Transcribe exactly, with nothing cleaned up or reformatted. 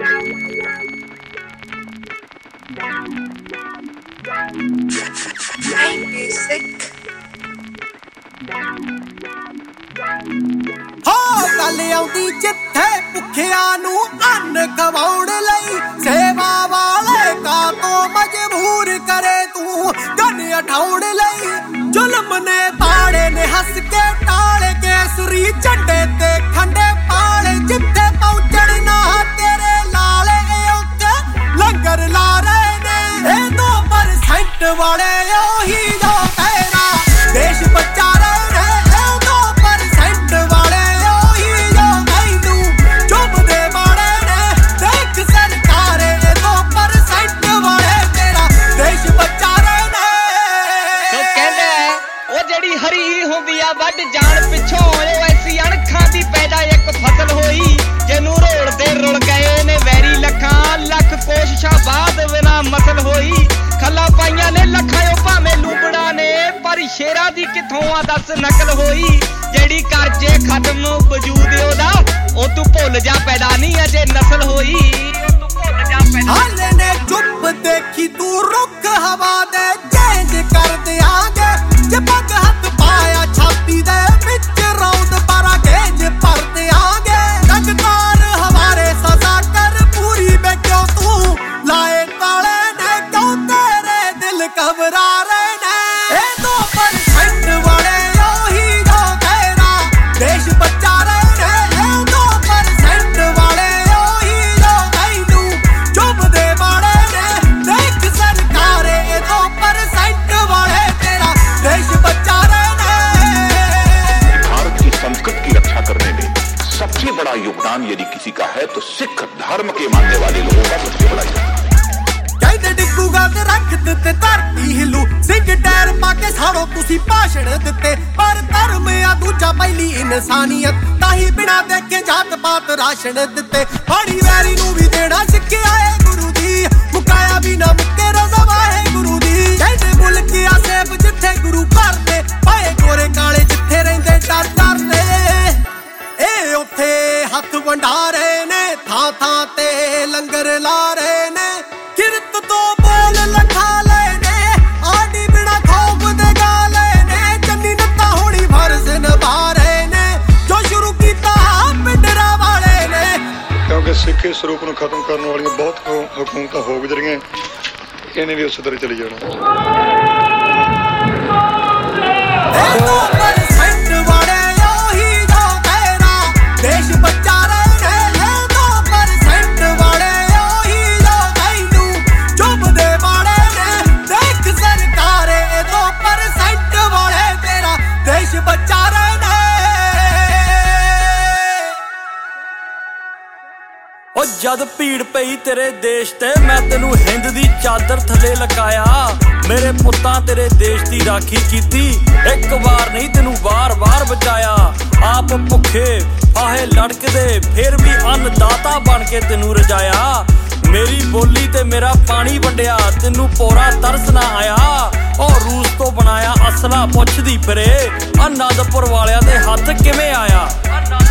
गल आउंदी जिथे भुखिया नू अन्न खवाउण लई सेवा वाले का तो मजबूर करे तू गन उठाउण लई जुल्म ने पाड़े ने हस के टाले केसरी झंडे ते खंडे पाले जिथे पहुंचण ना तेरे लाले उत्ते लंगर ला रहे ने ए दो परसेंट वाले ओही जो तेरा देश बचा रहे ਵੱਢ ਜਾਣ ਪਿੱਛੋਂ ਉਹ ਐਸੀ ਅਣਖਾਂ ਦੀ ਪੈਦਾ ਇੱਕ ਫਸਲ ਹੋਈ ਜਿਹਨੂੰ ਰੋਲਦੇ ਰੁਲ ਗਏ ਨੇ ਵੈਰੀ ਲੱਖਾਂ ਲੱਖ ਕੋਸ਼ਿਸ਼ਾਂ ਬਾਅਦ ਬਿਨਾਂ ਮਸਲ ਹੋਈ ਖੱਲਾ ਪਾਈਆਂ ਨੇ ਲੱਖਾਂ ਉਹ ਭਾਵੇਂ ਲੂਬੜਾ ਨੇ ਪਰ ਸ਼ੇਰਾਂ ਦੀ ਕਿੱਥੋਂ ਆ ਦੱਸ ਨਕਲ ਹੋਈ ਜਿਹੜੀ ਕਰਜੇ ਖਤਮ ਵਜੂਦ ਉਹਦਾ ਉਹ ਤੂੰ ਭੁੱਲ ਜਾ ਪੈਦਾ ਨਹੀਂ ਅਜੇ ਨਸਲ ਹੋਈ ਉਹ ਤੂੰ ਭੁੱਲ ਜਾ ਪੈਦਾ ਹਾਲੇ ਨੇ ਚੁੱਪ ਦੇਖੀ ਤੂੰ ਰੁੱਖ ਹਵਾ ਦੇ ਚੇਂਜ ਕਰ ਦਿਆਂਗੇ ਜੇ ਪੱਗ ਹੱਥ ਪਾਇਆ ਛਾਤੀ ਦੇ ਵਿੱਚ ਰੌਂਦ ਪਾਰਾ ਗੇਜ ਭਰ ਦਿਆਂਗੇ ਰੰਗਦਾਰ ਹਵਾਰੇ ਸਜ਼ਾ ਕਰ ਪੂਰੀ ਬੇ ਕਿਉਂ ਤੂੰ ਲਾਏ ਤਾਲੇ ਨੇ ਕਿਉਂ ਤੇਰੇ ਦਿਲ ਘਬਰਾ ਰਹੇ ਨੇ ਇਹ ਦੋ ਪਰਸੈਂਟ ਵਾਲੇ ਉਹੀ ਜੋ ਤੇਰਾ ਦੇਸ਼ ਬਚਾ ਰਹੇ ਨੇ ਇਹ ਦੋ ਪਰਸੈਂਟ ਵਾਲੇ ਉਹੀ ਜੋ ਤੈਨੂੰ ਚੁੱਭਦੇ ਵਾਲੇ ਨੇ ਦੇਖ ਸਰਕਾਰੇ ਇਹ ਦੋ ਪਰਸੈਂਟ ਵਾਲੇ ਤੇਰਾ देश बचा रहे भारत की संस्कृति की रक्षा करने में सबसे बड़ा योगदान यदि किसी का है तो सिख धर्म के मानने वाले लोगों का सबसे बड़ा योगदान कहते डिगूगा ते रख दिते धरती हिलू सिंह टैर पाके साड़ो तुसी भाषण दिते पर धर्म आ दूजा पहली इंसानियत ताही बिना देखे जात पात राशन दिते पानी वैरी नू भी देना सिक्खिया है गुरु दी मुकाया भी ना मुक्के रज़ा है गुरु दी कहते मुल्क आ सेब जिथे गुरु घर दे पाए गोरे काले जिथे रहिंदे डर डरदे ए उत्थे हथ वंडा रहे ने थां थां ते लंगर ला रहे ने किरत तो बोल लखा ले ने आडी बिना खौफ दे गा ले ने चन्नी नत्ता होनी फर्ज निभा रहे ने जो शुरू कीता पिंडरा वाले ने क्योंकि सिक्खे स्वरूप ਨੂੰ ਖਤਮ ਕਰਨ ਵਾਲੀਆਂ ਬਹੁਤ ਹਕੂਮਤਾਂ ਹੋ ਗੁਜ਼ਰੀਆਂ ਇਹਨੇ ਵੀ ਉਸੇ ਤਰ੍ਹਾਂ ਚਲੀ ਜਾਣਾ देश बचा रहे ने दो परसेंट वाले ओही जो तैनू चुभदे वाले ने देख सरकारे दो परसेंट वाले तेरा देश बचा रहे ने ओ जद भीड़ पई तेरे देश ते मैं तेनू हिंद दी चादर थले लकाया मेरे पुत्तां तेरे देश दी राखी कीती एक बार नहीं तेनू बार बार बचाया आप भुखे फाहे लड़कदे फिर भी अन्नदाता बन के तेनू रजाया मेरी बोली ते मेरा पानी वंडिया तेनू पोरा तरस ना आया और रूस तो बनाया असला पुछदी फिरे आनंदपुर वालियां दे हत्थ किवें आया।